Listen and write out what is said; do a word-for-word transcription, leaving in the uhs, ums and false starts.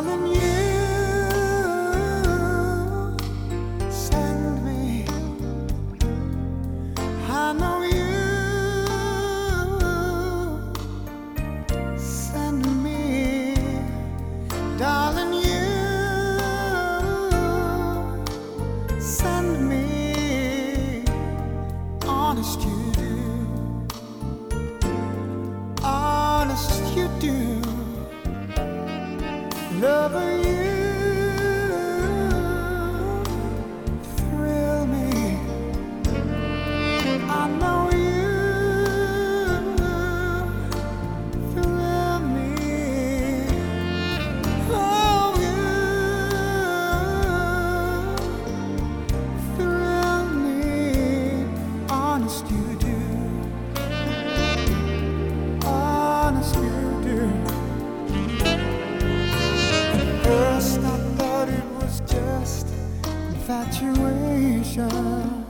Darling, you send me. I know you send me. Darling, you send me. Honest you do. Honest you do. Lover, you thrill me. I know you thrill me. Oh, you thrill me. Honest you do. Honest you do. First I thought it was just infatuation.